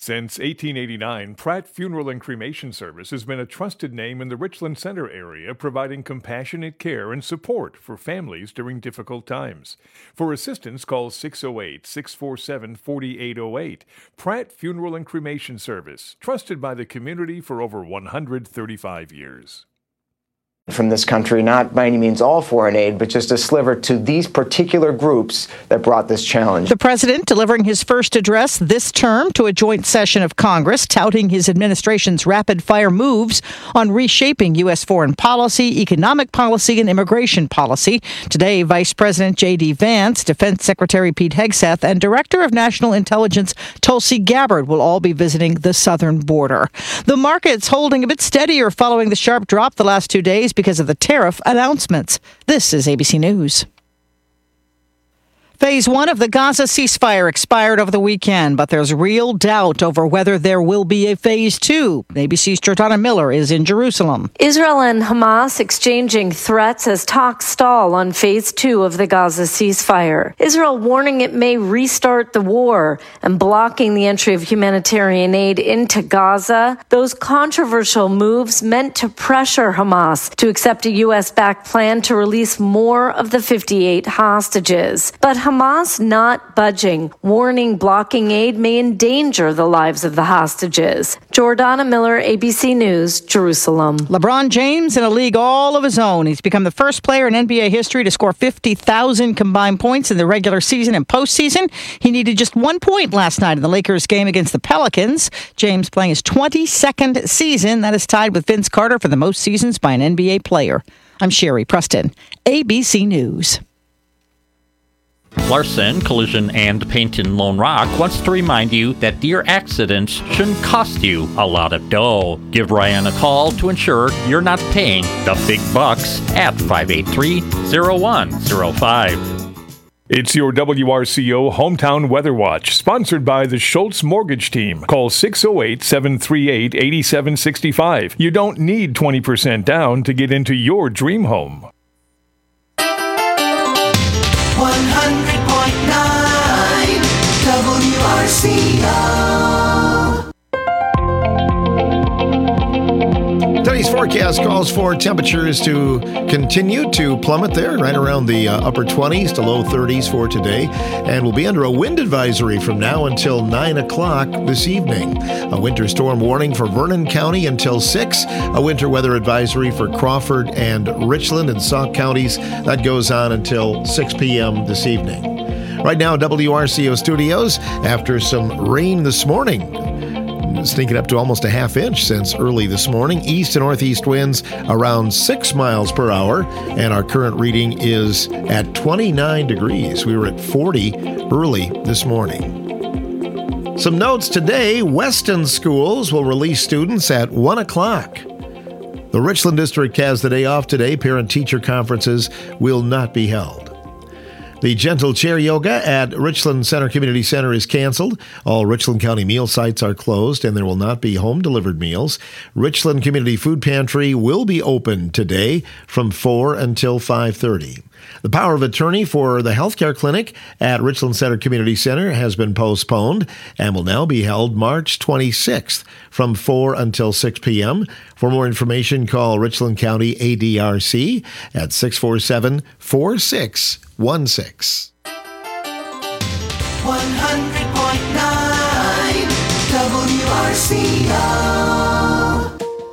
Since 1889, Pratt Funeral and Cremation Service has been a trusted name in the Richland Center area, providing compassionate care and support for families during difficult times. For assistance, call 608-647-4808. Pratt Funeral and Cremation Service, trusted by the community for over 135 years. From this country, not by any means all foreign aid, but just a sliver to these particular groups that brought this challenge. The president delivering his first address this term to a joint session of Congress, touting his administration's rapid-fire moves on reshaping U.S. foreign policy, economic policy, and immigration policy. Today, Vice President J.D. Vance, Defense Secretary Pete Hegseth, and Director of National Intelligence Tulsi Gabbard will all be visiting the southern border. The market's holding a bit steadier following the sharp drop the last 2 days because of the tariff announcements. This is ABC News. Phase 1 of the Gaza ceasefire expired over the weekend, but there's real doubt over whether there will be a Phase 2. ABC's Jordana Miller is in Jerusalem. Israel and Hamas exchanging threats as talks stall on Phase 2 of the Gaza ceasefire. Israel warning it may restart the war and blocking the entry of humanitarian aid into Gaza. Those controversial moves meant to pressure Hamas to accept a U.S.-backed plan to release more of the 58 hostages. But Hamas not budging, warning blocking aid may endanger the lives of the hostages. Jordana Miller, ABC News, Jerusalem. LeBron James in a league all of his own. He's become the first player in NBA history to score 50,000 combined points in the regular season and postseason. He needed just 1 point last night in the Lakers game against the Pelicans. James playing his 22nd season. That is tied with Vince Carter for the most seasons by an NBA player. I'm Sherry Preston, ABC News. Larson Collision and Paint in Lone Rock wants to remind you that deer accidents shouldn't cost you a lot of dough. Give Ryan a call to ensure you're not paying the big bucks at 583-0105. It's your WRCO Hometown Weather Watch, sponsored by the Schultz Mortgage Team. Call 608-738-8765. You don't need 20% down to get into your dream home. 100.9 WRCO. Today's forecast calls for temperatures to continue to plummet there, right around the upper 20s to low 30s for today. And we'll be under a wind advisory from now until 9 o'clock this evening. A winter storm warning for Vernon County until 6. A winter weather advisory for Crawford and Richland and Sauk counties. That goes on until 6 p.m. this evening. Right now, WRCO Studios, after some rain this morning, sneaking up to almost a half inch since early this morning. East and northeast winds around 6 miles per hour, and our current reading is at 29 degrees. We were at 40 early this morning. Some notes today: Weston schools will release students at 1 o'clock. The Richland District has the day off today. Parent-teacher conferences will not be held. The Gentle Chair Yoga at Richland Center Community Center is canceled. All Richland County meal sites are closed, and there will not be home-delivered meals. Richland Community Food Pantry will be open today from 4 until 5:30. The power of attorney for the healthcare clinic at Richland Center Community Center has been postponed and will now be held March 26th from 4 until 6 p.m. For more information, call Richland County ADRC at 647-4616. 100.9 WRCO.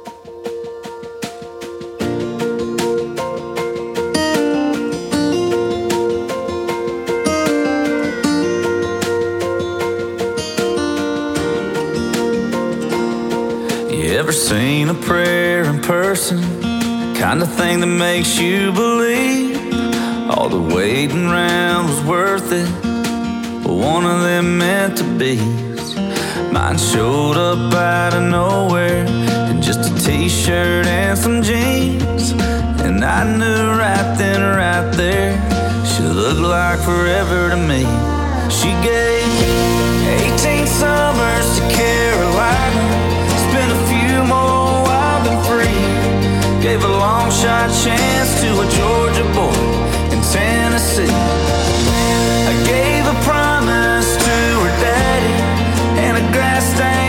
You ever seen a prayer in person? Kind of thing that makes you believe all the waiting around was worth it, but one of them meant to be. Mine showed up out of nowhere in just a t-shirt and some jeans, and I knew right then, right there, she looked like forever to me. She gave 18 summers to Carolina, spent a few more wild and free, gave a long shot chance to a Georgia boy in Tennessee. I gave a promise to her daddy and a grass stain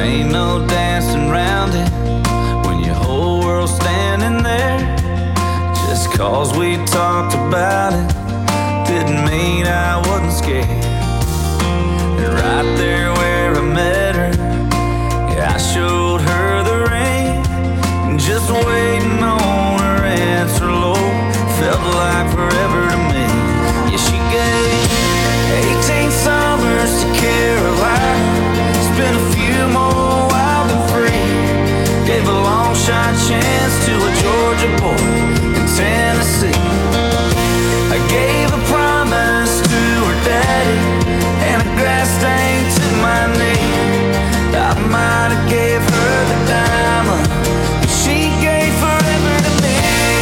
ain't no dancing around it when your whole world's standing there. Just 'cause we talked about it didn't mean I wasn't scared. And right there where I met her, yeah, I showed her the ring. Just waiting on her answer, Lord, felt like forever to me. Yeah, she gave 18 summers to Carolina, spent a few more wild and free. Gave a long shot chance to a Georgia boy in Tennessee. I gave a promise to her daddy and a grass stain to my knee. I might have gave her the diamond, but she gave forever to me.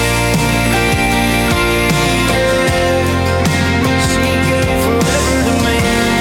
She gave forever to me.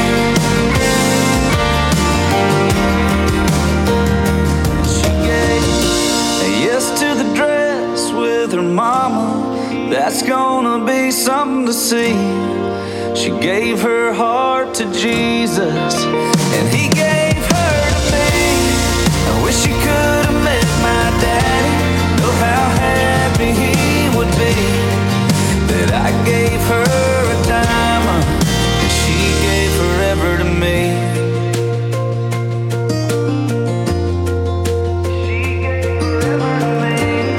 She gave a yes to the dress with her mama. That's gonna be something to see. She gave her heart to Jesus, and he gave her to me. I wish she could have met my daddy. Know how happy he would be that I gave her a diamond and she gave forever to me. She gave forever to me.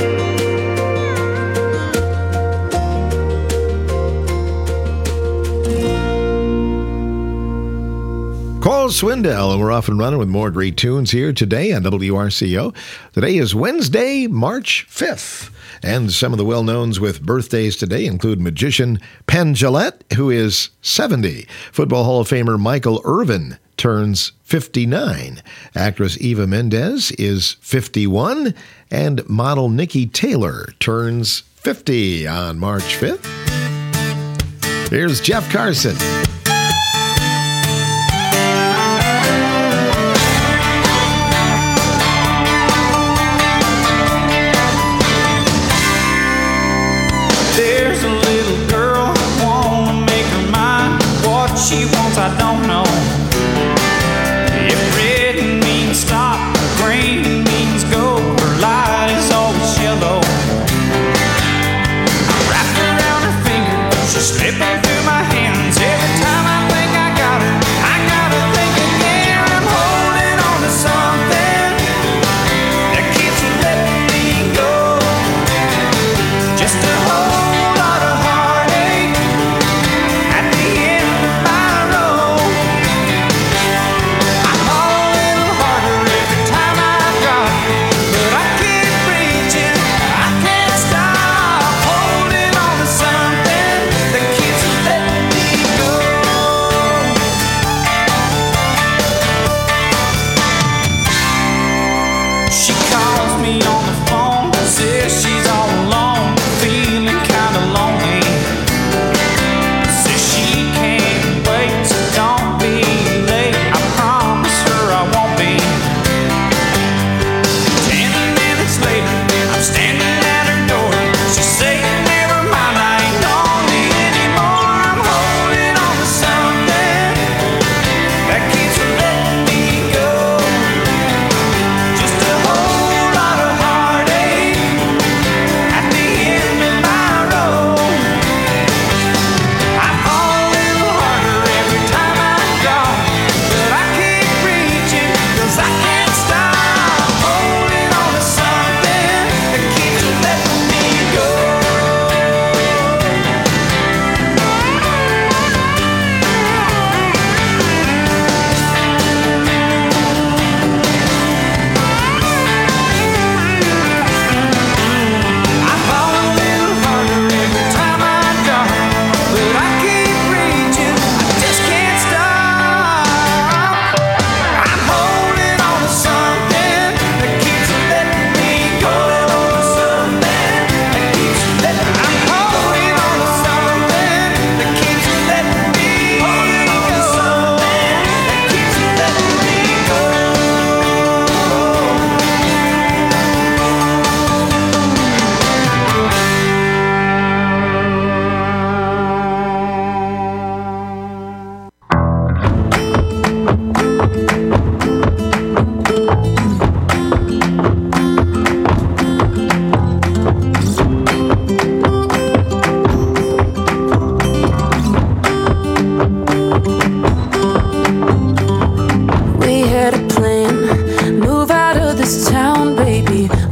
Cole Swindell, and we're off and running with more great tunes here today on WRCO. Today is Wednesday, March 5th. And some of the well-knowns with birthdays today include magician Penn Jillette, who is 70. Football Hall of Famer Michael Irvin turns 59. Actress Eva Mendes is 51. And model Nikki Taylor turns 50 on March 5th. Here's Jeff Carson. There's a little girl, I wanna make her mine. What she wants, I don't know. If red means stop, green means go, her light is always yellow. I wrap around her finger, she's slipping through my hands. Every time I think I got her, I gotta think again. I'm holding on to something that keeps letting me go. Just a whole lot of heartache at the end of my road.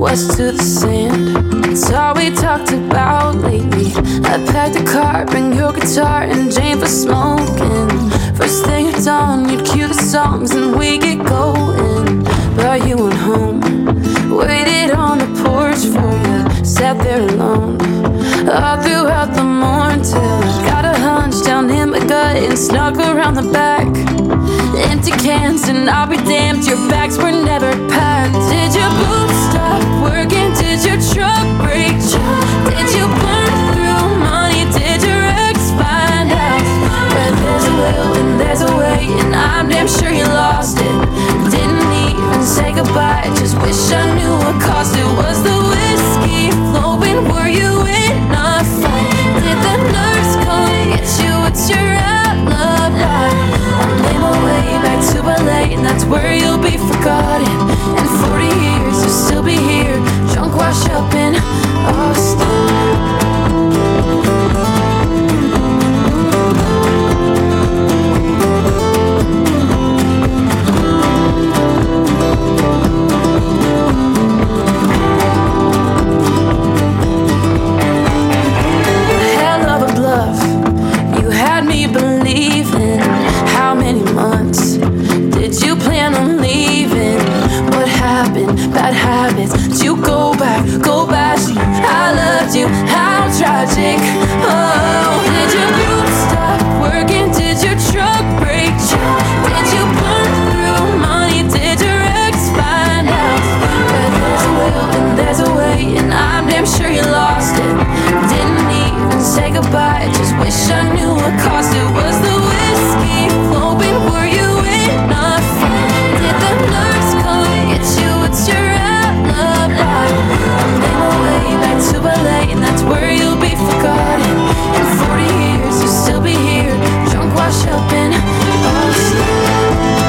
west to the sand. It's all we talked about lately. I packed a car, bring your guitar, and Jane for smoking. First thing at dawn, you'd cue the songs and we get going. But you went home, waited on the porch for you, sat there alone all throughout the morn till I got a hunch down in my gut and snuck around the back. Empty cans and I'll be damned, your bags were never packed. Did your boots stop working? Did your truck break? Did you burn through money? Did your ex find out? Where there's a will and there's a way, and I'm damn sure you lost it. Didn't even say goodbye, just wish I knew what caused it. Was the whiskey flowing? Were you in a fight? Did the nurse come get you? What's your alibi? I'll name my way back to LA, and that's where you'll be forgotten. In 40 years you'll still be here, drunk, washed up in Austin. Believing. How many months did you plan on leaving? What happened? Bad habits. Did you go back? I loved you. How tragic. Oh, did your boots stop working? Did your truck break? Did you burn through money? Did your ex find out? Where there's a will and there's a way, and I'm damn sure you lost it. Didn't even say goodbye, just wish I knew what caused it. Was the whiskey flowing? Were you in a fight? Did the nurse come get you? What's your alibi? I'll name my way back to LA, and that's where you'll be forgotten. In 40 years you'll still be here, drunk, washed up in Austin.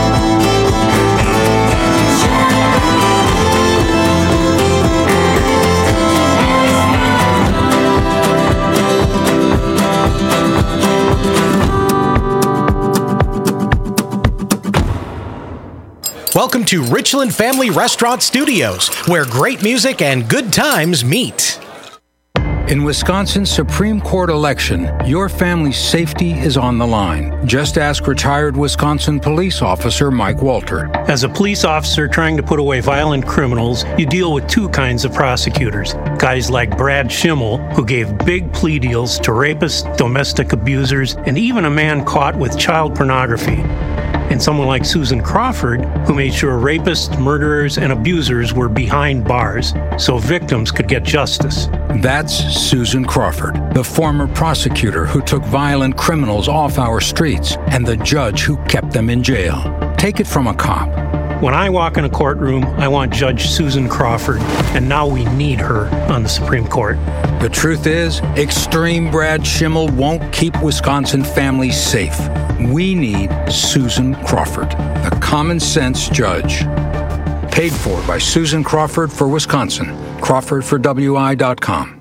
Welcome to Richland Family Restaurant Studios, where great music and good times meet. In Wisconsin's Supreme Court election, your family's safety is on the line. Just ask retired Wisconsin police officer Mike Walter. As a police officer trying to put away violent criminals, you deal with two kinds of prosecutors. Guys like Brad Schimmel, who gave big plea deals to rapists, domestic abusers, and even a man caught with child pornography. And someone like Susan Crawford, who made sure rapists, murderers, and abusers were behind bars so victims could get justice. That's Susan Crawford, the former prosecutor who took violent criminals off our streets and the judge who kept them in jail. Take it from a cop. When I walk in a courtroom, I want Judge Susan Crawford, and now we need her on the Supreme Court. The truth is, extreme Brad Schimmel won't keep Wisconsin families safe. We need Susan Crawford, the common sense judge. Paid for by Susan Crawford for Wisconsin. Crawford for WI.com.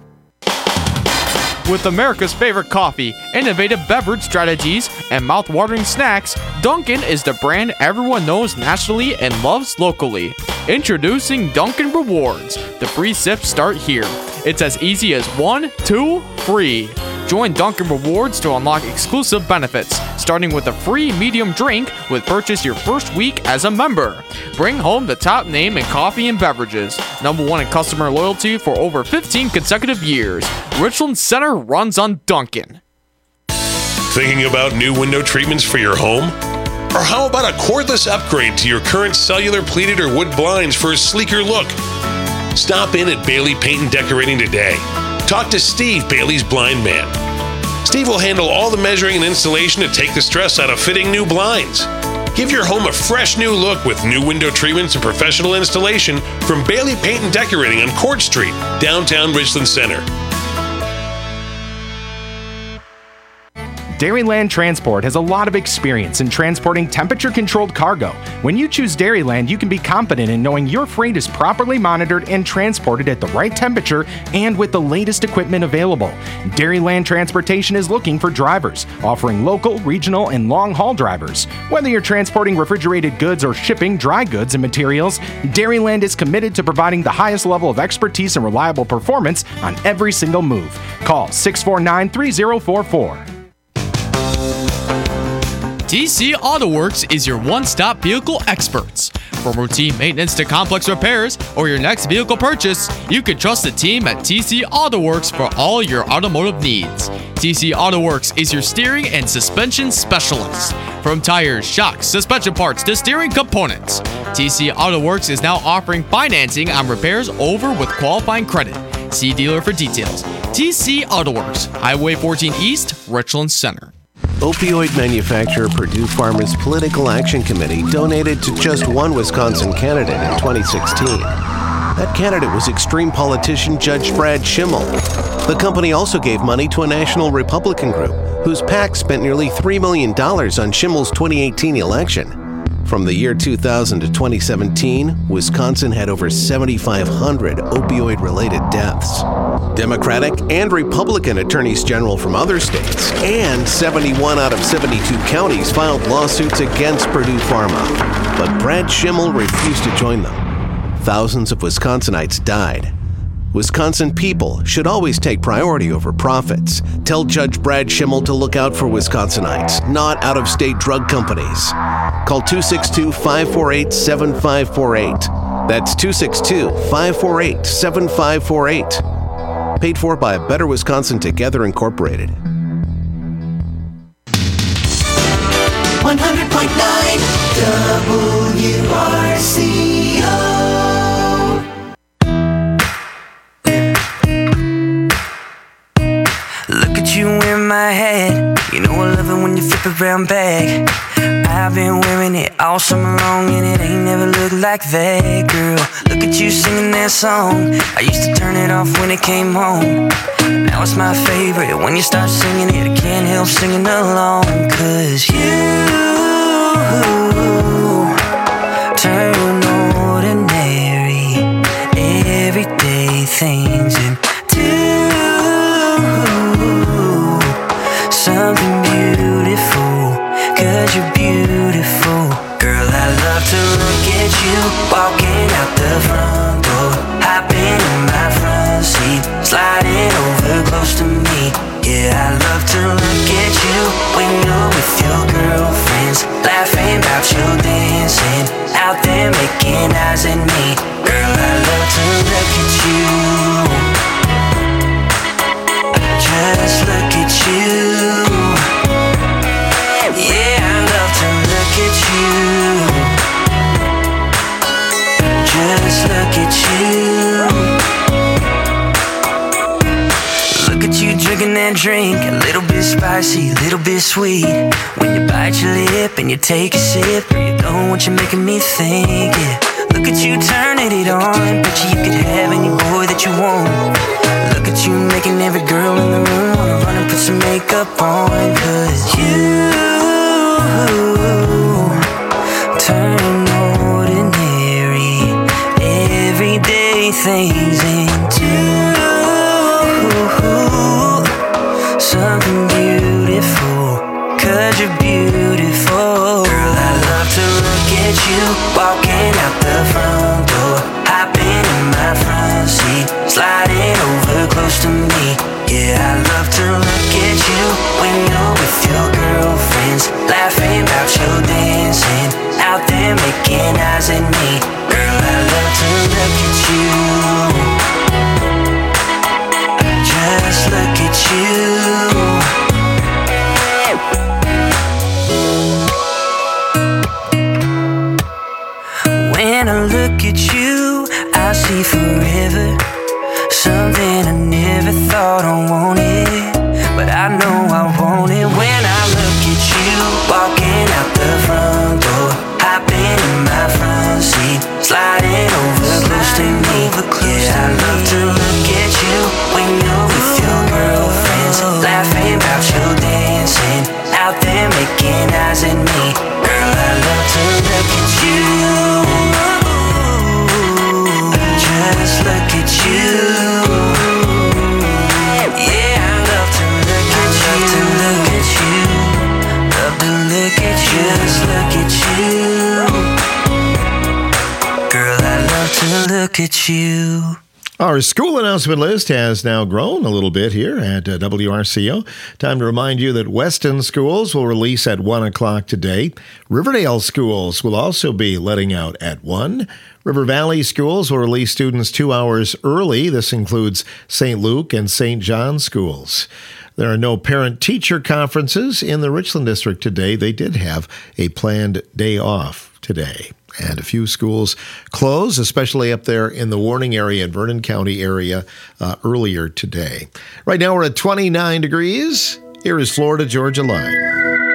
With America's favorite coffee, innovative beverage strategies, and mouth-watering snacks, Dunkin' is the brand everyone knows nationally and loves locally. Introducing Dunkin' Rewards. The free sips start here. It's as easy as 1, 2, free. Join Dunkin' Rewards to unlock exclusive benefits, starting with a free medium drink with purchase your first week as a member. Bring home the top name in coffee and beverages, #1 in customer loyalty for over 15 consecutive years. Richland Center runs on Dunkin'. Thinking about new window treatments for your home? Or how about a cordless upgrade to your current cellular pleated or wood blinds for a sleeker look? Stop in at Bailey Paint and Decorating today. Talk to Steve, Bailey's blind man. Steve will handle all the measuring and installation to take the stress out of fitting new blinds. Give your home a fresh new look with new window treatments and professional installation from Bailey Paint and Decorating on Court Street, downtown Richland Center. Dairyland Transport has a lot of experience in transporting temperature-controlled cargo. When you choose Dairyland, you can be confident in knowing your freight is properly monitored and transported at the right temperature and with the latest equipment available. Dairyland Transportation is looking for drivers, offering local, regional, and long-haul drivers. Whether you're transporting refrigerated goods or shipping dry goods and materials, Dairyland is committed to providing the highest level of expertise and reliable performance on every single move. Call 649-3044. TC Auto Works is your one-stop vehicle experts. From routine maintenance to complex repairs or your next vehicle purchase, you can trust the team at TC Auto Works for all your automotive needs. TC Auto Works is your steering and suspension specialist. From tires, shocks, suspension parts to steering components, TC Auto Works is now offering financing on repairs over with qualifying credit. See dealer for details. TC Auto Works, Highway 14 East, Richland Center. Opioid manufacturer Purdue Pharma's Political Action Committee donated to just one Wisconsin candidate in 2016. That candidate was extreme politician Judge Brad Schimmel. The company also gave money to a national Republican group whose PAC spent nearly $3 million on Schimmel's 2018 election. From the year 2000 to 2017, Wisconsin had over 7,500 opioid-related deaths. Democratic and Republican attorneys general from other states and 71 out of 72 counties filed lawsuits against Purdue Pharma. But Brad Schimmel refused to join them. Thousands of Wisconsinites died. Wisconsin people should always take priority over profits. Tell Judge Brad Schimmel to look out for Wisconsinites, not out-of-state drug companies. Call 262-548-7548. That's 262-548-7548. Paid for by Better Wisconsin Together Incorporated. 100.9 WRCO. Look at you in my head. You know I love it when you flip it round back. I've been wearing it all summer long and it ain't never looked like that, girl. Look at you singing that song. I used to turn it off when it came home. Now it's my favorite. When you start singing it, I can't help singing along. 'Cause you turn ordinary, everyday things into something beautiful. 'Cause you're beautiful. Girl, I love to look at you walking out the front door, hopping in my front seat, sliding over close to me. Yeah, I love to look at you when you're with your girlfriends, laughing about your dancing, out there making eyes at me. Girl, I love to look at you. Just look at you. Yeah, I love to look at you. Just look at you. Look at you drinking that drink, a little bit spicy, a little bit sweet. When you bite your lip and you take a sip, girl, you know what you're making me think, yeah. Look at you turning it on, bet you could have any boy that you want. Look at you making every girl in the room wanna run and put some makeup on. 'Cause you turn ordinary, everyday things into something beautiful. 'Cause you're beautiful. Girl, I love to look at you walking out the front door, hopping in my front seat, sliding over close to me. Yeah, I love to look at you when you're with your girlfriends, laughing about your dancing, out there making eyes at me. Girl, I love to look at you. Just look at you. When I look at you, I see forever, something I never thought I wanted, but I know I want it. When I look at you, walking out the front door, hopping in my front seat, sliding over close to me. Yeah, I love to look at you when you're with your girlfriends, laughing about your dancing, to look at you. Our school announcement list has now grown a little bit here at WRCO. Time to remind you that Weston schools will release at 1 o'clock today. Riverdale schools will also be letting out at 1. River Valley schools will release students 2 hours early. This includes St. Luke and St. John schools. There are no parent-teacher conferences in the Richland District today. They did have a planned day off today. And a few schools closed, especially up there in the Warning area and Vernon County area earlier today. Right now we're at 29 degrees. Here is Florida Georgia Line.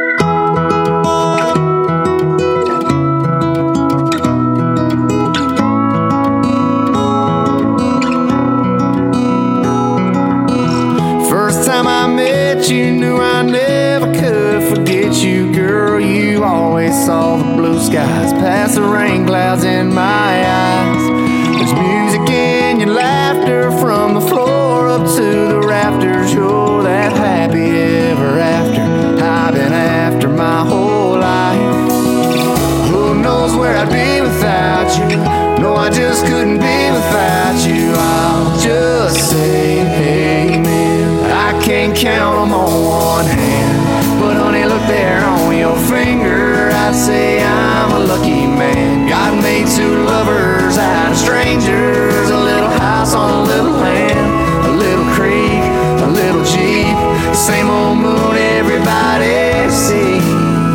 First time I met you, knew I never could forget you, girl. You always saw the blue skies past the rain clouds in my eyes. There's music in your laughter from the floor up to the rafters. You're that happy ever after I've been after my whole life. Who knows where I'd be without you? No, I just couldn't be without you. I'll just say amen. I can't count them on one hand, but honey, look there on your finger. I'd say I'm a lucky man. God made two lovers out of strangers. A little house on a little land, a little creek, a little Jeep, the same old moon everybody sees.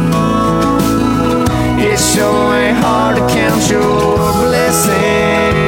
It sure ain't hard to count your blessings.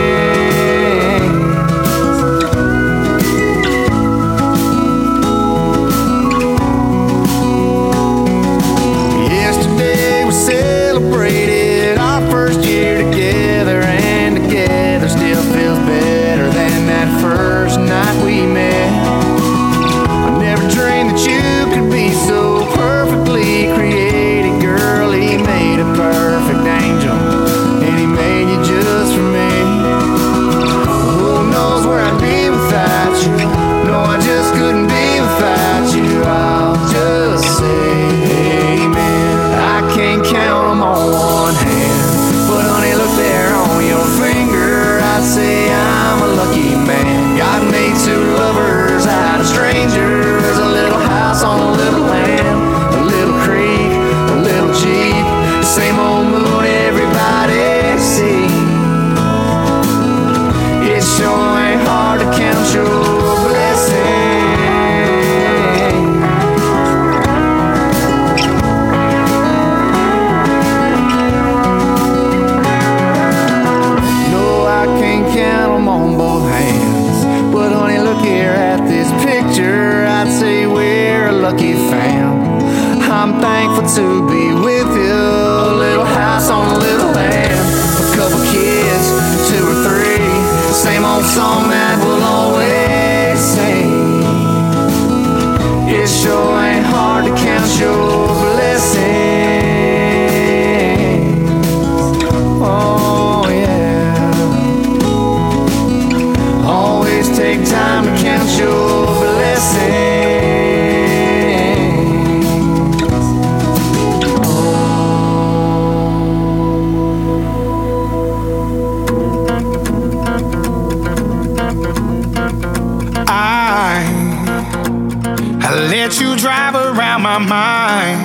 Yesterday we celebrated our first year together, and together still feels better than that first night we met. I never dreamed that you could be so perfectly created, girl. He made a perfect angel, and he made you just for me. Who knows where I'd be without you? No, I just couldn't be without you. I'll just say amen. I can't count them on one hand, but honey, look there on your finger. I'd say I'm a lucky man. God made two lovers out of strangers. A little house on a little land, a little creek, a little Jeep, the same old moon everybody sees. It sure ain't hard to count your blessings. No, I can't count them on both hands, but honey, look here at this picture. I'd say we're a lucky fam. I'm thankful to be with you. A little house on a little land, a couple kids, 2 or 3, same old song that we'll always sing. It sure ain't hard to count your blessings. Oh yeah. Always take time to count your blessings. I let you drive around my mind.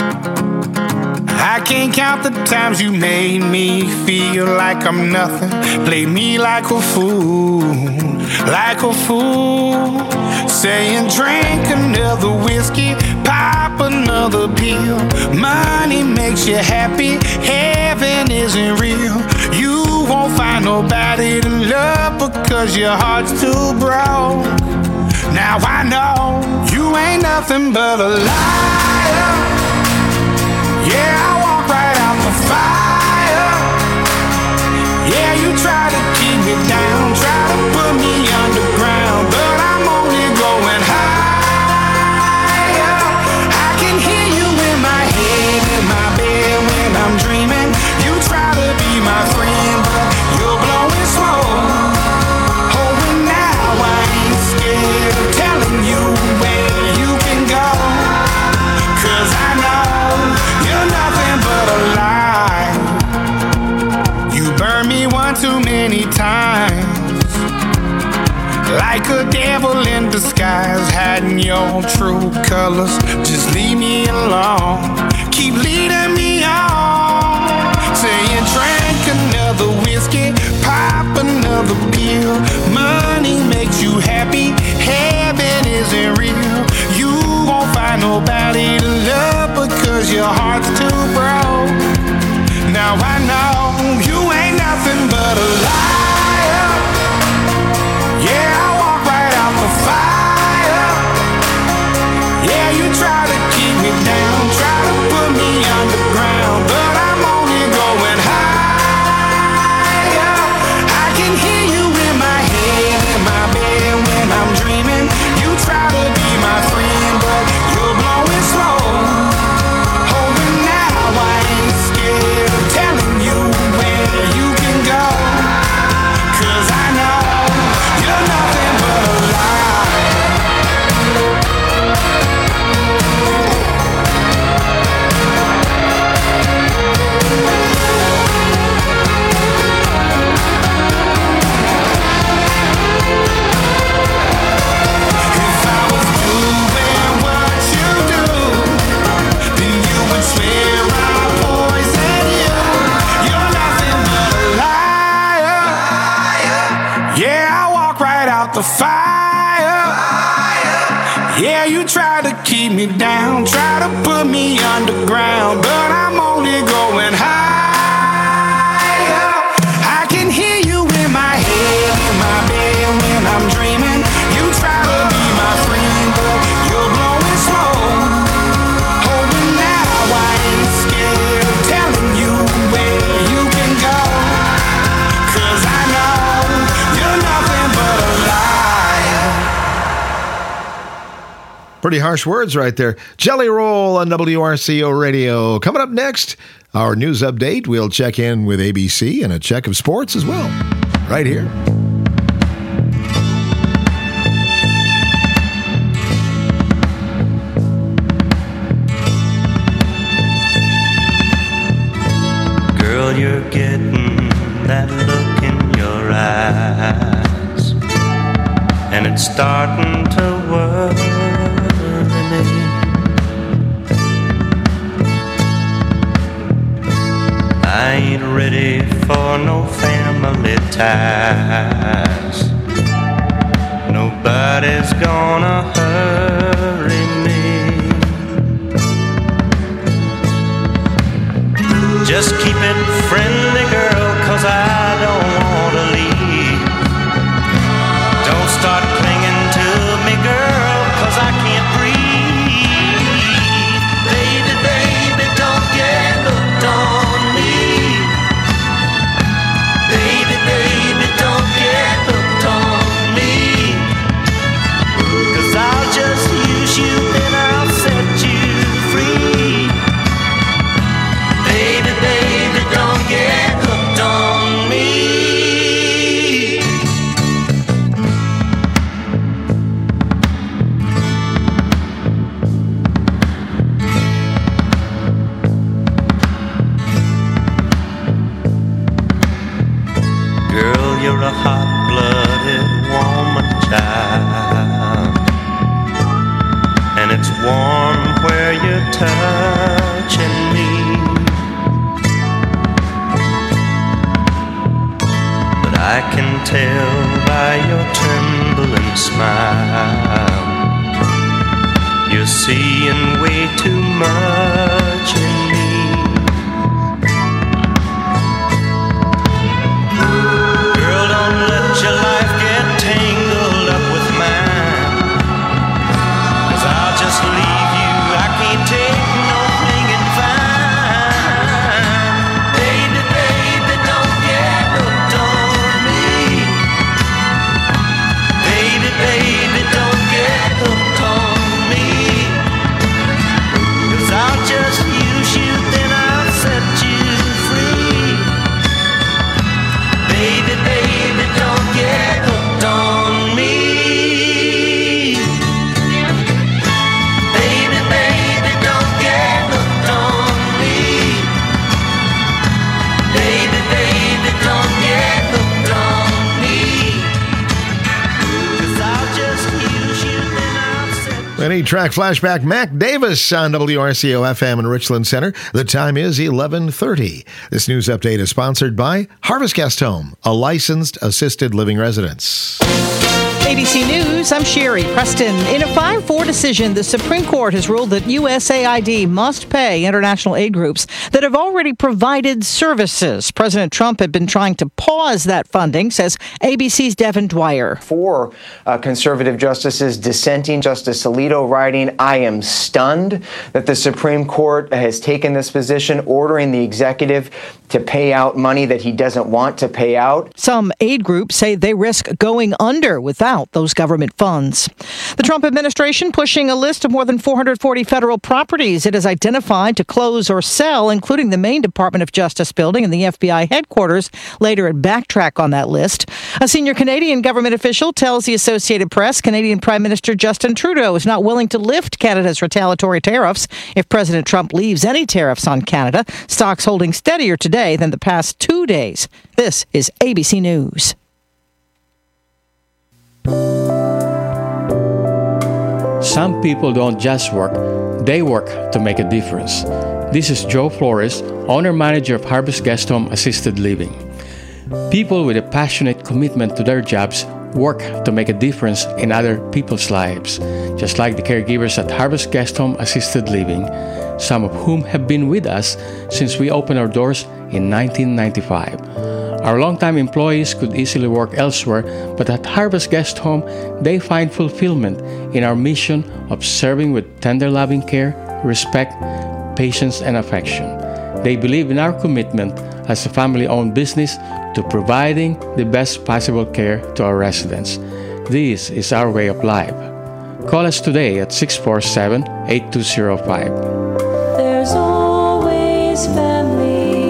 I can't count the times you made me feel like I'm nothing. Play me like a fool, like a fool. Saying drink another whiskey, pop another pill. Money makes you happy, heaven isn't real. You won't find nobody to love because your heart's too broke. Now I know you ain't nothing but a liar. Yeah, I walk right out the fire. Yeah, you try to keep me down, try to put me underground, but I'm only going higher. I can hear you in my head, in my bed when I'm dreaming. You try to be my friend, but you're blowing smoke. Oh, and now I ain't scared of telling you where you can go, 'cause I know you're nothing but a lie. You burned me one too many times. times, like a devil in disguise, hiding your true colors. Just leave me alone. Keep leading me on, saying drink another whiskey, pop another pill. Money makes you happy, heaven isn't real. You won't find nobody to love because your heart's too broke. Now I know you ain't nothing but a liar. Yeah, I walk right out the fire. Yeah, you try to keep me down, try to put me underground, but I'm only going higher. I can hear you in my head, in my bed when I'm dreaming. You try to be my friend, but you're blowing slow. Holding now, I ain't scared of telling you where you can go. 'Cause I know you're nothing but a lie. If I was doing what you do, then you would swear I poisoned you. You're nothing but a liar. Yeah, I walk right out the fire. Yeah, you try to keep me down, try to put me underground, but I'm only going higher. I can hear you in my head, in my bed when I'm dreaming. You try to be my friend, but you're blowing slow. Holding now, I ain't scared of telling you where you can go. 'Cause I know you're nothing but a liar. Pretty harsh words right there. Jelly Roll on WRCO Radio. Coming up next, our news update. We'll check in with ABC and a check of sports as well. Right here. Girl, you're getting that look in your eyes, and it's starting to worry me. I ain't ready for no family ties. Nobody's gonna hurry me. Just keep it friendly, girl, 'cause I don't want to leave. Don't start clinging to me, girl, 'cause I can't breathe. Baby, baby, don't get hooked on me. Baby, baby, don't get hooked on me. 'Cause I'll just use you and I'll set you free. Baby, baby, don't get hooked on me. Girl, you're a hot-blooded woman, child, and it's warm where you're touching me. I can tell by your trembling smile, you're seeing way too much in me. Girl, don't let your life get tangled up with mine, 'cause I'll just leave you. I can't take no clinging fine. Baby, baby, don't get hooked on me. Baby, baby, don't get hooked on me. 'Cause I'll just use you Any track flashback, Mac Davis on WRCO FM in Richland Center. The time is 11:30. This news update is sponsored by Harvest Guest Home, a licensed assisted living residence. ABC News, I'm Sherry Preston. In a 5-4 decision, the Supreme Court has ruled that USAID must pay international aid groups that have already provided services. President Trump had been trying to pause that funding, says ABC's Devin Dwyer. 4 conservative justices dissenting, Justice Alito writing, "I am stunned that the Supreme Court has taken this position, ordering the executive to pay out money that he doesn't want to pay out." Some aid groups say they risk going under without those government funds. The Trump administration pushing a list of more than 440 federal properties it has identified to close or sell, including the main Department of Justice building and the FBI headquarters. Later, it backtrack on that list. A senior Canadian government official tells the Associated Press Canadian Prime Minister Justin Trudeau is not willing to lift Canada's retaliatory tariffs if President Trump leaves any tariffs on Canada. Stocks holding steadier today than the past 2 days. This is ABC News. Some people don't just work, they work to make a difference. This is Joe Flores, owner-manager of Harvest Guest Home Assisted Living. People with a passionate commitment to their jobs work to make a difference in other people's lives, just like the caregivers at Harvest Guest Home Assisted Living, some of whom have been with us since we opened our doors in 1995. Our longtime employees could easily work elsewhere, but at Harvest Guest Home, they find fulfillment in our mission of serving with tender loving care, respect, patience, and affection. They believe in our commitment as a family-owned business to providing the best possible care to our residents. This is our way of life. Call us today at 647-8205. There's always family.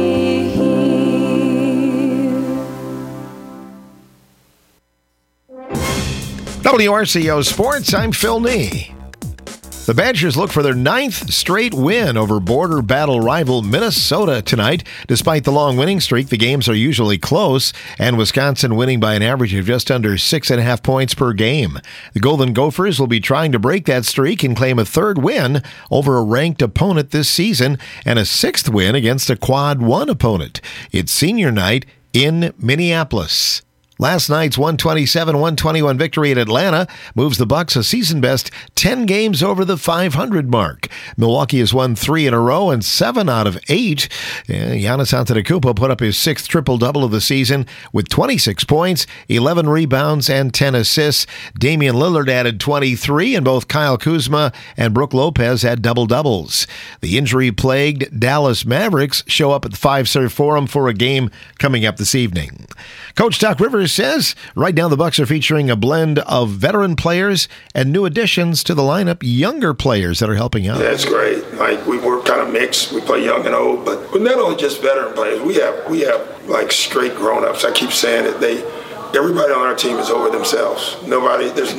WRCO Sports, I'm Phil Nee. The Badgers look for their 9th straight win over border battle rival Minnesota tonight. Despite the long winning streak, the games are usually close, and Wisconsin winning by an average of just under 6.5 points per game. The Golden Gophers will be trying to break that streak and claim a 3rd win over a ranked opponent this season and a 6th win against a Quad 1 opponent. It's senior night in Minneapolis. Last night's 127-121 victory at Atlanta moves the Bucks a season-best 10 games over the 500 mark. Milwaukee has won 3 in a row and 7 out of 8. Giannis Antetokounmpo put up his 6th triple-double of the season with 26 points, 11 rebounds, and 10 assists. Damian Lillard added 23, and both Kyle Kuzma and Brook Lopez had double-doubles. The injury-plagued Dallas Mavericks show up at the Fiserv Forum for a game coming up this evening. Coach Doc Rivers says right now the Bucks are featuring a blend of veteran players and new additions to the lineup, younger players that are helping out. That's great. Like, we're kind of mixed. We play young and old, but we're not only just veteran players. We have like straight grown-ups. I keep saying it. Everybody on our team is over themselves. There's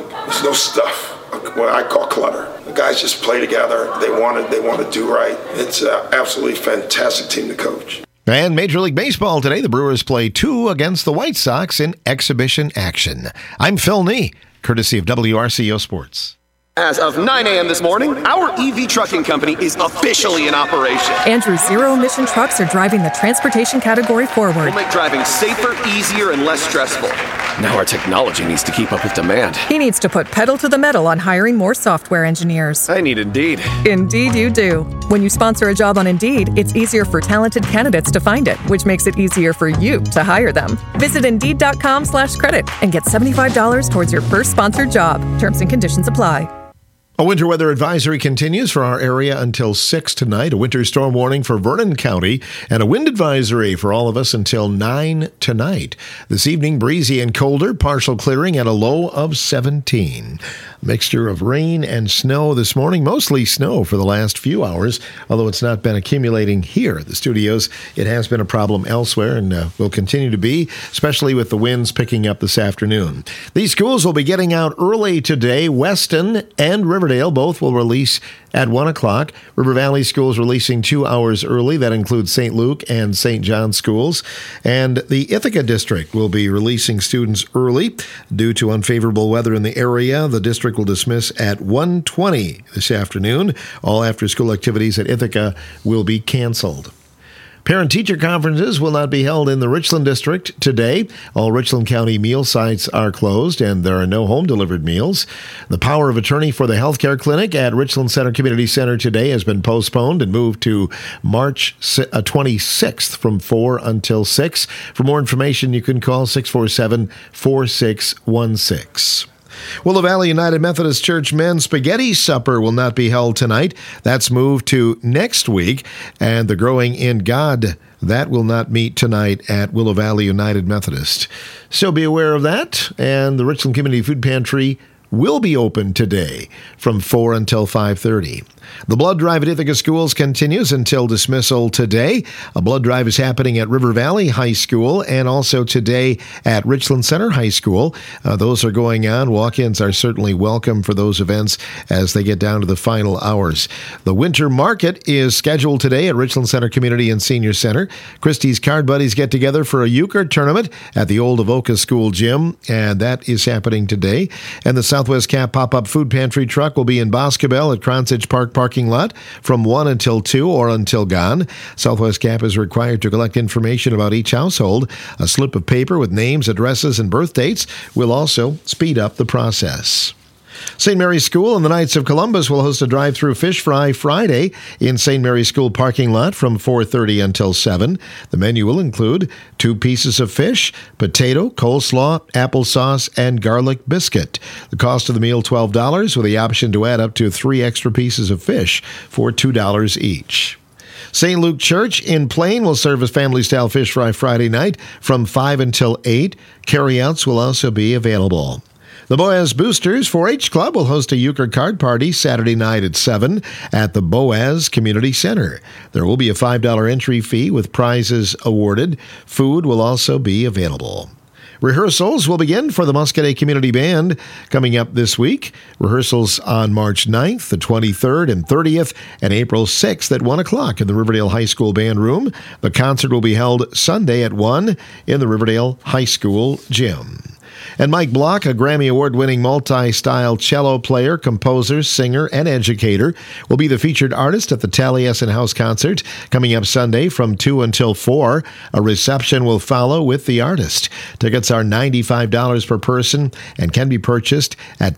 no stuff. What I call clutter. The guys just play together. They want to do right. It's an absolutely fantastic team to coach. And Major League Baseball today, the Brewers play 2 against the White Sox in exhibition action. I'm Phil Nee, courtesy of WRCO Sports. As of 9 a.m. this morning, our EV trucking company is officially in operation. Andrew's zero-emission trucks are driving the transportation category forward. We'll make driving safer, easier, and less stressful. Now our technology needs to keep up with demand. He needs to put pedal to the metal on hiring more software engineers. I need Indeed. Indeed you do. When you sponsor a job on Indeed, it's easier for talented candidates to find it, which makes it easier for you to hire them. Visit Indeed.com/credit and get $75 towards your first sponsored job. Terms and conditions apply. A winter weather advisory continues for our area until 6 tonight, a winter storm warning for Vernon County, and a wind advisory for all of us until 9 tonight. This evening, breezy and colder, partial clearing at a low of 17. Mixture of rain and snow this morning, mostly snow for the last few hours, although it's not been accumulating here at the studios. It has been a problem elsewhere and will continue to be, especially with the winds picking up this afternoon. These schools will be getting out early today. Weston and Riverdale Riverdale. Both will release at 1 o'clock. River Valley Schools releasing 2 hours early. That includes St. Luke and St. John schools. And the Ithaca District will be releasing students early due to unfavorable weather in the area. The district will dismiss at 1:20 this afternoon. All after-school activities at Ithaca will be canceled. Parent-teacher conferences will not be held in the Richland District today. All Richland County meal sites are closed, and there are no home-delivered meals. The power of attorney for the healthcare clinic at Richland Center Community Center today has been postponed and moved to March 26th from 4 until 6. For more information, you can call 647-4616. Willow Valley United Methodist Church Men's Spaghetti Supper will not be held tonight. That's moved to next week. And the Growing in God, that will not meet tonight at Willow Valley United Methodist. So be aware of that. And the Richland Community Food Pantry will be open today from 4 until 5:30. The blood drive at Ithaca Schools continues until dismissal today. A blood drive is happening at River Valley High School and also today at Richland Center High School. Those are going on. Walk-ins are certainly welcome for those events as they get down to the final hours. The Winter Market is scheduled today at Richland Center Community and Senior Center. Christie's Card Buddies get together for a euchre tournament at the old Avoca School Gym, and that is happening today. And the Southwest Cap pop-up food pantry truck will be in Boscobel at Cronsage Park parking lot from 1 until 2 or until gone. Southwest Cap is required to collect information about each household. A slip of paper with names, addresses, and birth dates will also speed up the process. St. Mary's School and the Knights of Columbus will host a drive-through fish fry Friday in St. Mary's School parking lot from 4:30 until 7. The menu will include 2 pieces of fish, potato, coleslaw, applesauce, and garlic biscuit. The cost of the meal $12 with the option to add up to 3 extra pieces of fish for $2 each. St. Luke Church in Plain will serve a family-style fish fry Friday night from 5 until 8. Carryouts will also be available. The Boaz Boosters 4-H Club will host a euchre card party Saturday night at 7 at the Boaz Community Center. There will be a $5 entry fee with prizes awarded. Food will also be available. Rehearsals will begin for the Muscadet Community Band coming up this week. Rehearsals on March 9th, the 23rd, and 30th, and April 6th at 1 o'clock in the Riverdale High School Band Room. The concert will be held Sunday at 1 in the Riverdale High School Gym. And Mike Block, a Grammy Award-winning multi-style cello player, composer, singer, and educator, will be the featured artist at the Taliesin House concert coming up Sunday from 2 until 4. A reception will follow with the artist. Tickets are $95 per person and can be purchased at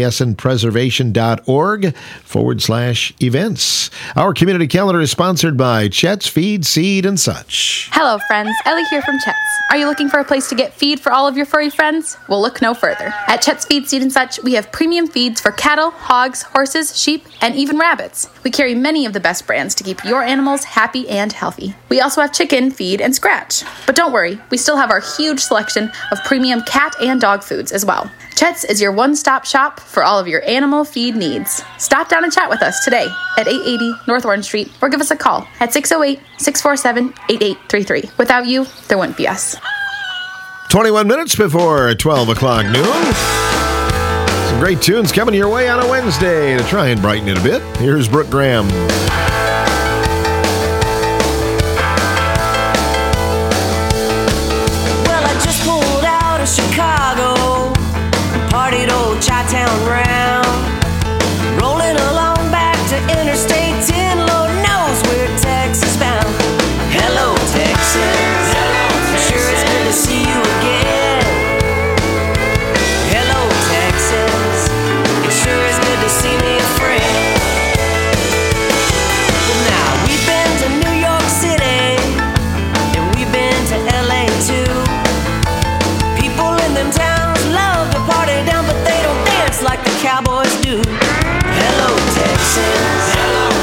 taliesinpreservation.org/events. Our community calendar is sponsored by Chet's Feed, Seed, and Such. Hello, friends. Ellie here from Chet's. Are you looking for a place to get feed for all of your furry friends? Well, look no further. At Chet's Feed, Seed, and Such, we have premium feeds for cattle, hogs, horses, sheep, and even rabbits. We carry many of the best brands to keep your animals happy and healthy. We also have chicken, feed, and scratch. But don't worry, we still have our huge selection of premium cat and dog foods as well. Chet's is your one-stop shop for all of your animal feed needs. Stop down and chat with us today at 880 North Orange Street or give us a call at 608-647-8833. Without you, there wouldn't be us. 21 minutes before 12 o'clock noon. Some great tunes coming your way on a Wednesday to try and brighten it a bit. Here's Brooke Graham. Well, I just pulled out of Chicago, partied old Chi-Town round, rolling along back to Interstate 10, Lord knows where Texas bound. Hello, Texas. Sure it's good to see you again. Hello, Texas. It sure is good to see me a friend. Well, now we've been to New York City and we've been to LA too. People in them towns love to party down, but they don't dance like the cowboys do. Hello, Texas. Hello.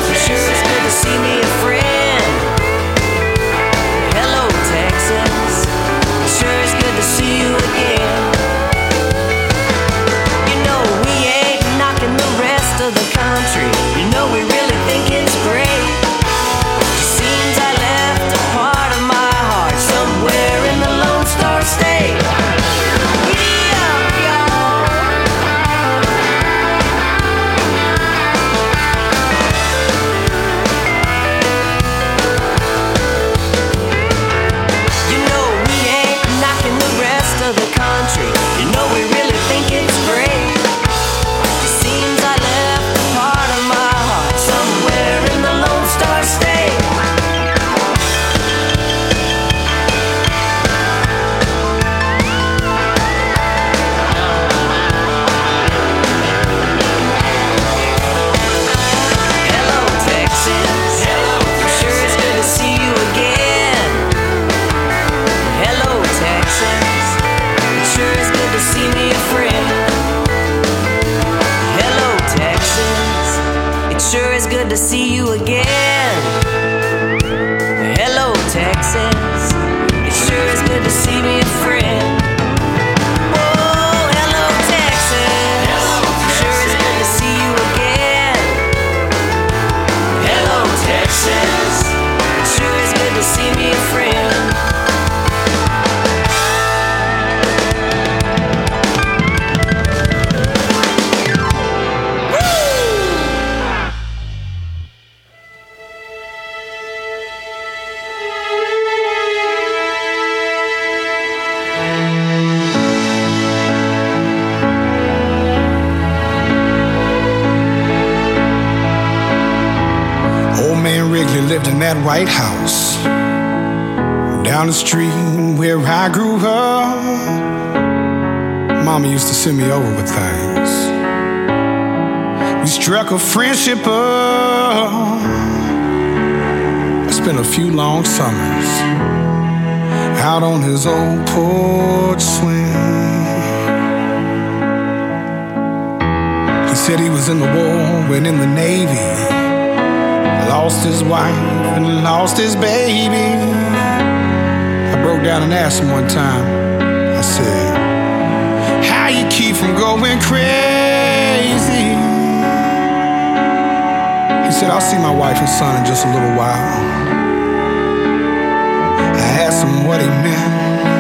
country. You know we really think it's great. It seems I left a part of my heart somewhere in the Lone Star State. Hello, Texas. Hello, sure it's good to see you again. Hello, Texas. It sure is good to see me a friend. Hello, Texas. It sure is good to see you again. Hello, Texas. It sure is good to see me a friend. Oh, hello, Texas. It sure is good to see you again. Hello, Texas. It sure is good to see me a friend. Old man Wrigley lived in that White House down the street where I grew up. Mama used to send me over with things. We struck a friendship up. I spent a few long summers out on his old porch swing. He said he was in the war, went in the Navy, lost his wife and lost his baby. I broke down and asked him one time, I said, how you keep from going crazy? He said, I'll see my wife and son in just a little while. I asked him what he meant.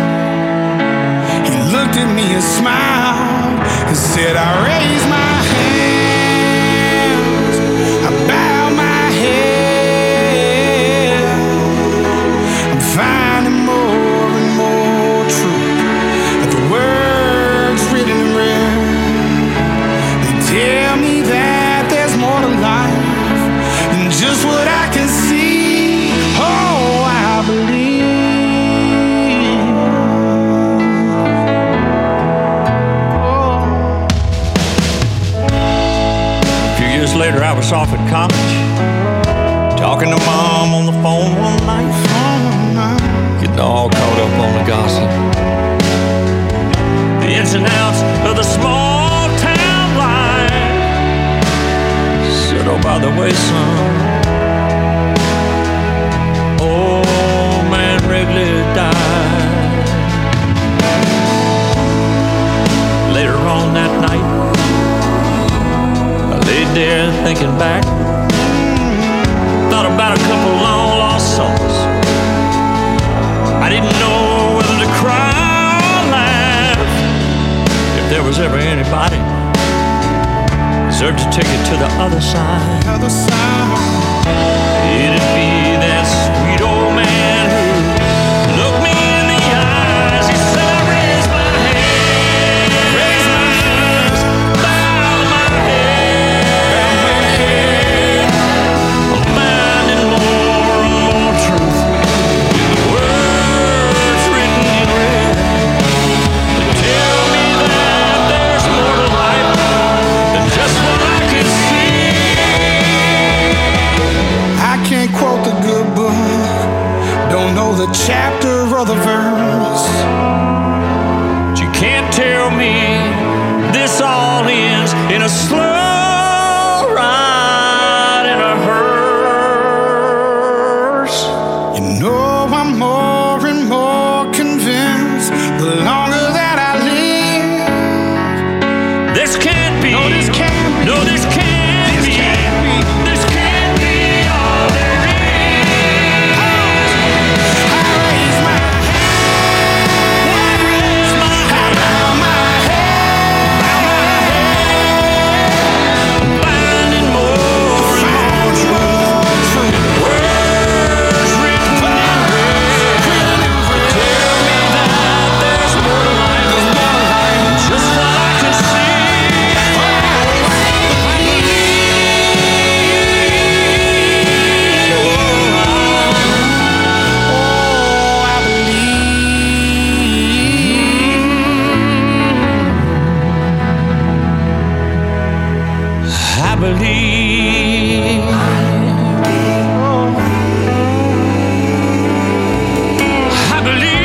He looked at me and smiled and said, I raise my hands, I bow my head. I'm finding more and more truth at the words written in red. They tell me that there's more to life than just what I can see. Oh, I believe. A few years later, I was off at college, talking to Mom on the phone one night, getting all caught up on the gossip, the ins and outs of the small town life. Said, oh, by the way, son, old man Wrigley died. Later on that night, I laid there thinking back, thought about a couple long lost souls. I didn't know whether to cry or laugh. If there was ever anybody deserved to take it to the other side, it'd be that sweet old man who looked me in the eyes. He said, I raise my hand, raise my hands, bow my head. I'm finding more and more truth in the words written in red. They tell me that there's more to life than just what I can see. I can't quote the good book, don't know the chapter or the verse. But you can't tell me this all ends in a slow ride in a hearse. You know I'm more and more convinced the longer that I live. This can't be. No, this can't be. No, this can't be. This can't be all there is. I raise my hand, I bow my head. believe. I believe.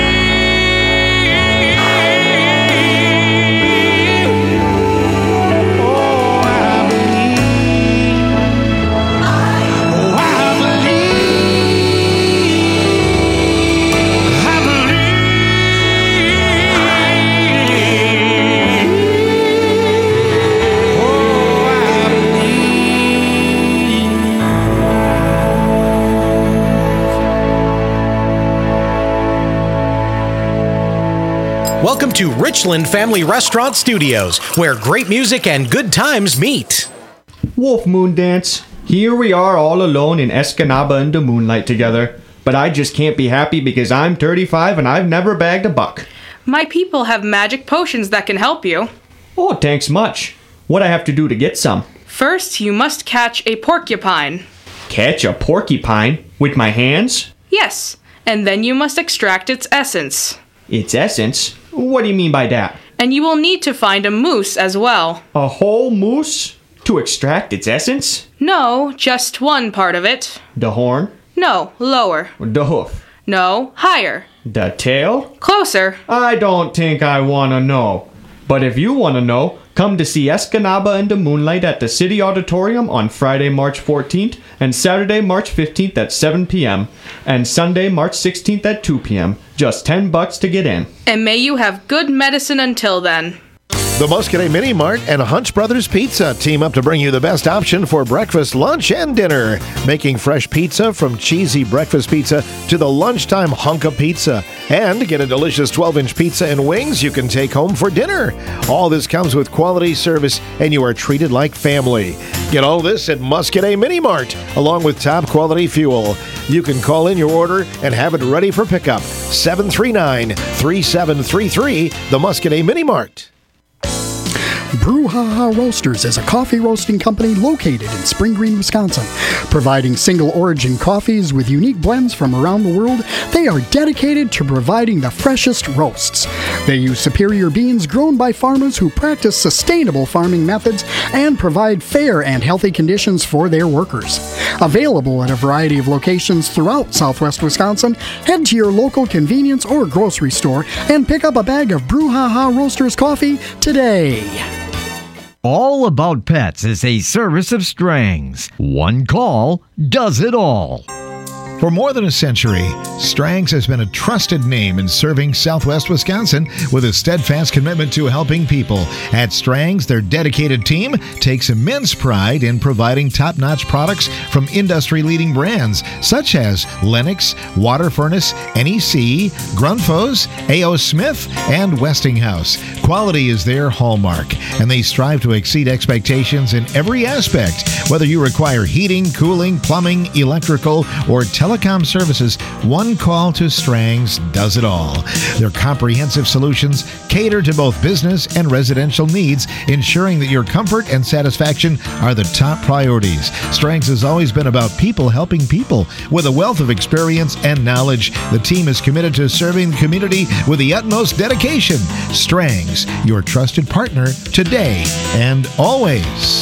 Welcome to Richland Family Restaurant Studios, where great music and good times meet. Wolf Moon Dance. Here we are all alone in Escanaba in the moonlight together. But I just can't be happy because I'm 35 and I've never bagged a buck. My people have magic potions that can help you. Oh, thanks much. What I have to do to get some? First, you must catch a porcupine. Catch a porcupine? With my hands? Yes, and then you must extract its essence. Its essence? What do you mean by that? And you will need to find a moose as well. A whole moose? To extract its essence? No, just one part of it. The horn? No, lower. The hoof? No, higher. The tail? Closer. I don't think I want to know. But if you want to know, come to see Escanaba in the Moonlight at the City Auditorium on Friday, March 14th and Saturday, March 15th at 7 p.m. and Sunday, March 16th at 2 p.m. Just $10 to get in. And may you have good medicine until then. The Muscadet Mini Mart and Hunch Brothers Pizza team up to bring you the best option for breakfast, lunch, and dinner. Making fresh pizza from cheesy breakfast pizza to the lunchtime hunk of pizza. And get a delicious 12-inch pizza and wings you can take home for dinner. All this comes with quality service, and you are treated like family. Get all this at Muscadet Mini Mart, along with top quality fuel. You can call in your order and have it ready for pickup. 739-3733, the Muscadet Mini Mart. Brouhaha Roasters is a coffee roasting company located in Spring Green, Wisconsin. Providing single origin coffees with unique blends from around the world, they are dedicated to providing the freshest roasts. They use superior beans grown by farmers who practice sustainable farming methods and provide fair and healthy conditions for their workers. Available at a variety of locations throughout southwest Wisconsin, head to your local convenience or grocery store and pick up a bag of Brouhaha Roasters coffee today. All About Pets is a service of Strang's. One call does it all. For more than a century, Strang's has been a trusted name in serving southwest Wisconsin with a steadfast commitment to helping people. At Strang's, their dedicated team takes immense pride in providing top-notch products from industry-leading brands such as Lennox, Water Furnace, NEC, Grundfos, A.O. Smith, and Westinghouse. Quality is their hallmark, and they strive to exceed expectations in every aspect. Whether you require heating, cooling, plumbing, electrical, or telecom services, one call to Strang's does it all. Their comprehensive solutions cater to both business and residential needs, ensuring that your comfort and satisfaction are the top priorities. Strang's has always been about people helping people. With a wealth of experience and knowledge, the team is committed to serving the community with the utmost dedication. Strang's, your trusted partner today and always.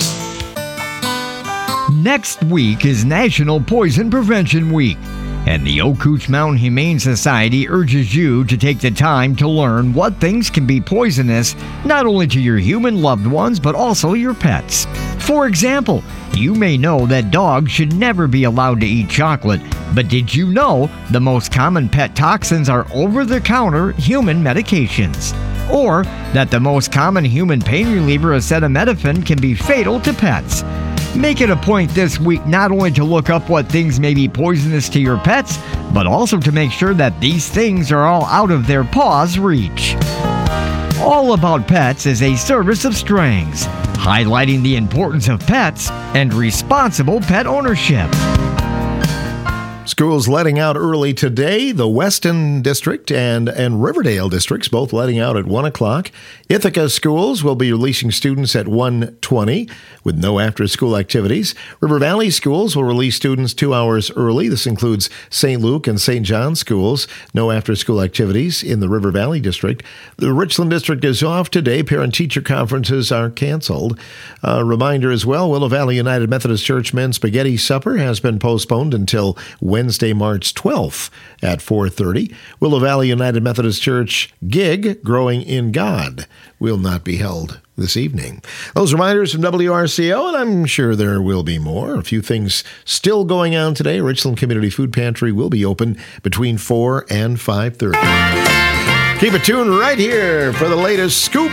Next week is National Poison Prevention Week, and the Okootz Mountain Humane Society urges you to take the time to learn what things can be poisonous not only to your human loved ones but also your pets. For example, you may know that dogs should never be allowed to eat chocolate, but did you know the most common pet toxins are over-the-counter human medications? Or that the most common human pain reliever, acetaminophen, can be fatal to pets? Make it a point this week not only to look up what things may be poisonous to your pets, but also to make sure that these things are all out of their paws' reach. All About Pets is a service of Strang's, highlighting the importance of pets and responsible pet ownership. Schools letting out early today. The Weston District and Riverdale districts both letting out at 1 o'clock. Ithaca schools will be releasing students at 1:20 with no after-school activities. River Valley schools will release students 2 hours early. This includes St. Luke and St. John schools. No after-school activities in the River Valley district. The Richland district is off today. Parent-teacher conferences are canceled. A reminder as well, Willow Valley United Methodist Church Men's Spaghetti Supper has been postponed until Wednesday, March 12th at 4:30. Willow Valley United Methodist Church Gig, Growing in God, will not be held this evening. Those reminders from WRCO, and I'm sure there will be more. A few things still going on today. Richland Community Food Pantry will be open between 4 and 5:30. Keep it tuned right here for the latest scoop.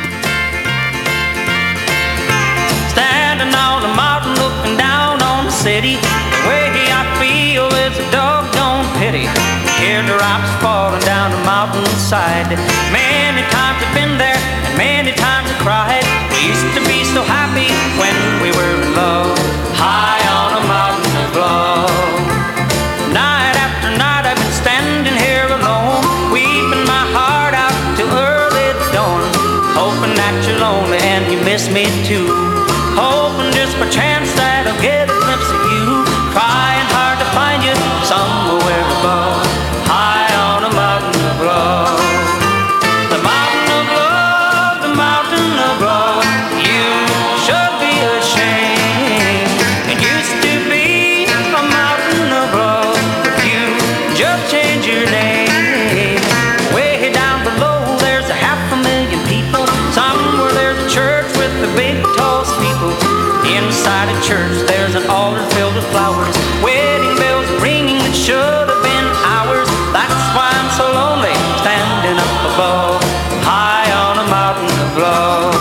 Standing on a mountain looking down on the city, the way I feel is a doggone pity. Teardrops falling down the mountainside. Many times I've been there, and many times I cried. We used to be so happy when we were in love, high on a mountain of love. Night after night I've been standing here alone, weeping my heart out till early dawn, hoping that you're lonely and you miss me too, hoping just by chance that I'll get a glimpse of you, trying hard to find you somewhere above, high on a mountain of love. The mountain of love, the mountain of love. You should be ashamed. It used to be a mountain of love, but you just changed your name. Way down below there's a 500,000 people. Somewhere there's a church with the big tall steeple. Inside a church there's an altar filled with flowers, wedding bells ringing that should have been ours. That's why I'm so lonely, standing up above, high on a mountain of love.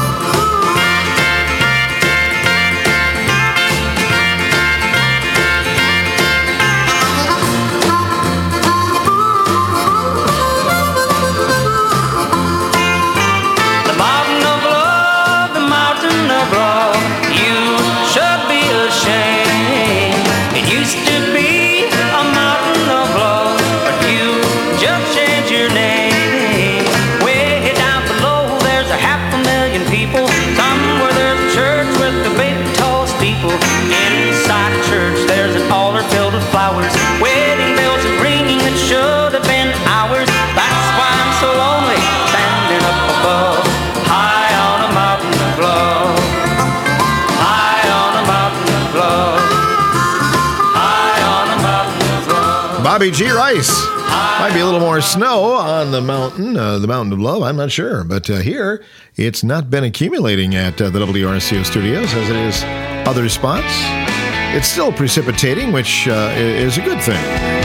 The mountain of love, the mountain of love. You should be ashamed. It used to be a mountain of love, but you just changed your name. Way down below there's a 500,000 people. Somewhere there's a church with a big tall steeple. Inside a church there's an altar filled with flowers, wedding bells are ringing that should have been ours. That's why I'm so lonely, standing up above, high on a mountain of love, high on a mountain of love, high on a mountain of love. Bobby G. Rice. Might be a little more snow on the mountain of love. I'm not sure. But here, it's not been accumulating at the WRCO studios as it is other spots. It's still precipitating, which is a good thing.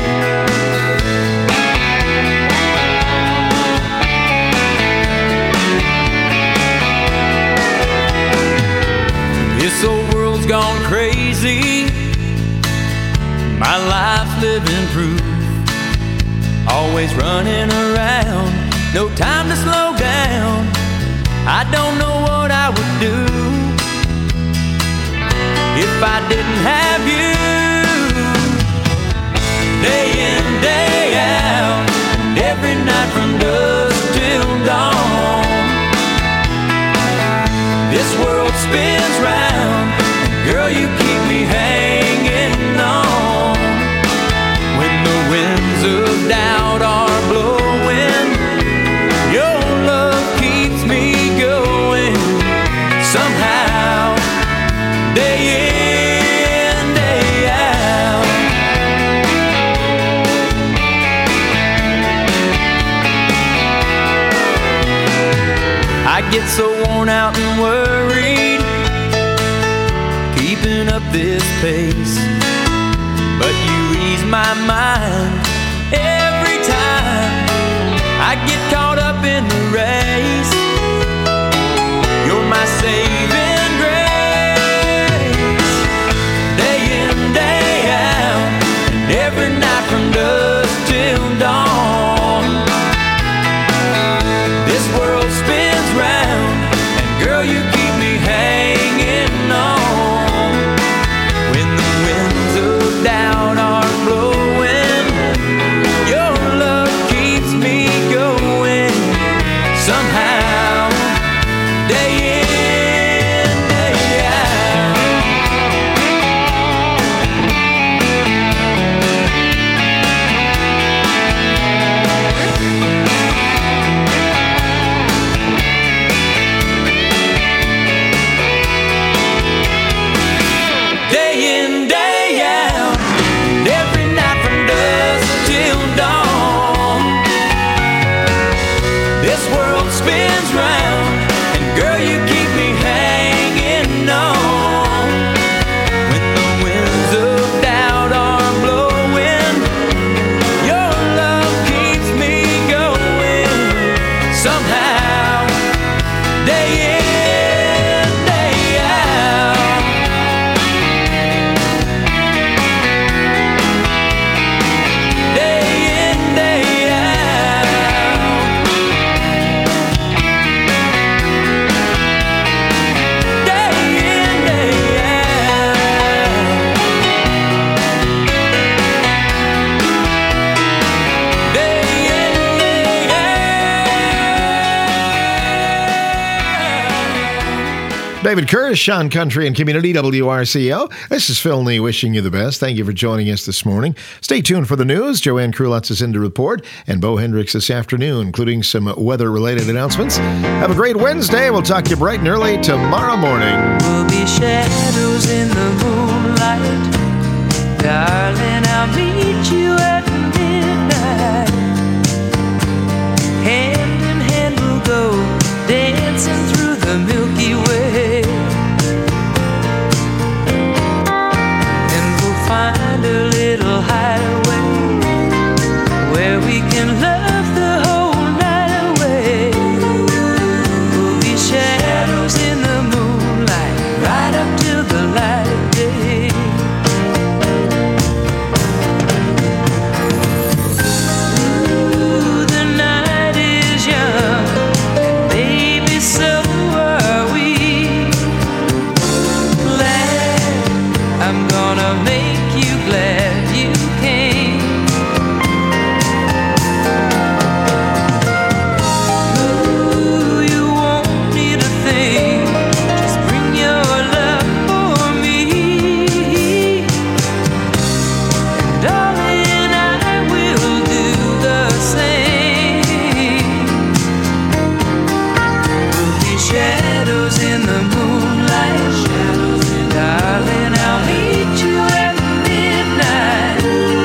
This old world's gone crazy, my life living proof. Always running around, no time to slow down. I don't know what I would do if I didn't have you. Day in, day out, and every night from dusk till dawn. This world spins round, and girl, you keep me hanging on. When the winds of doubt are blowing, your love keeps me going. Somehow, day in, day out. I get so worn out and worried, keeping up this pace, but you ease my mind every time I get caught up in the race. You're my saving grace. Day in, day out, and every night from dusk till dawn. This world spins round, and girl, you keep me hanging on. When the winds of doubt are blowing, day in, day out. Day in, day out. Day in, day out. Day in, day out. David Curtis, Sean Country and Community, WRCO. This is Phil Nee wishing you the best. Thank you for joining us this morning. Stay tuned for the news. Joanne Krulutz is in to report, and Bo Hendricks this afternoon, including some weather-related announcements. Have a great Wednesday. We'll talk to you bright and early tomorrow morning. We'll be shadows in the moonlight. Darling, I'll meet you at midnight. Hand in hand we'll go dancing through the Milky Way. And we'll find a little hideaway where we can love the whole night away. We'll be shadows in the moonlight right up till the light of day. Ooh, the night is young, baby, so are we. Glad, I'm gonna make you glad you came. Ooh, you won't need a thing, just bring your love for me. And darling, I will do the same. We'll be shadows in the moonlight. Darling, I'll meet you at midnight.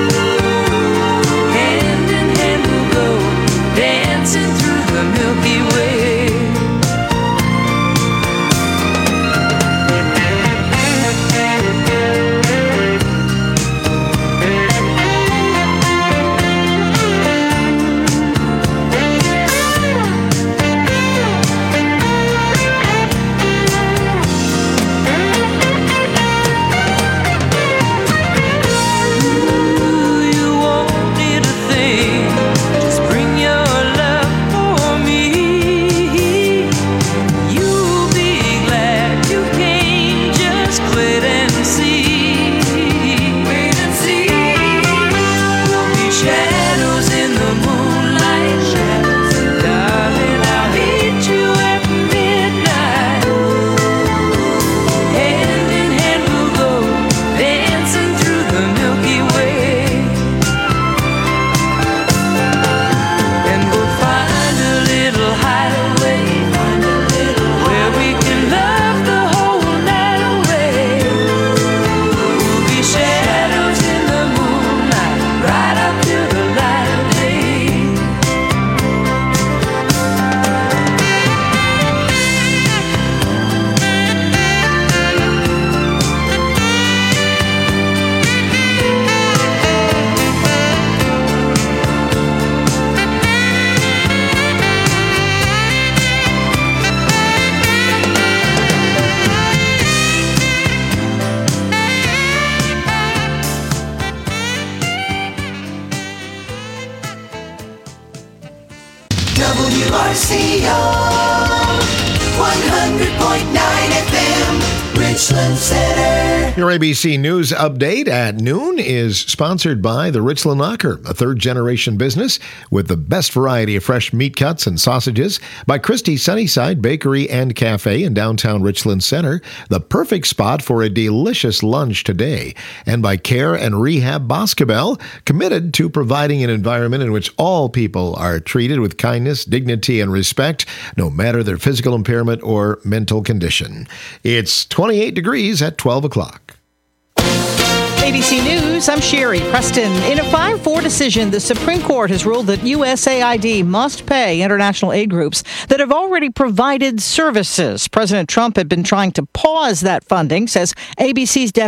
Hand in hand we'll go dancing through the Milky Way. Ooh, you won't need a thing, just bring your love for me. You'll be glad you came, just wait and see. Wait and see. We'll be shadows in the moonlight. Darling, I'll meet you at midnight. Hand in hand we'll go dancing through the Milky Way. And we'll find a little hideaway where we can love the whole night away. We'll be shadows in the moonlight right up till the light of day. WRCO 100.9 FM, Richland Center. Your ABC News update at noon is sponsored by the Richland Locker, a third-generation business with the best variety of fresh meat cuts and sausages, by Christie's Sunnyside Bakery and Cafe in downtown Richland Center, the perfect spot for a delicious lunch today, and by Care and Rehab Boscobel, committed to providing an environment in which all people are treated with kindness, dignity, and respect, no matter their physical impairment or mental condition. It's 28 degrees at 12 o'clock. ABC News, I'm Sherry Preston. In a 5-4 decision, the Supreme Court has ruled that USAID must pay international aid groups that have already provided services. President Trump had been trying to pause that funding, says ABC's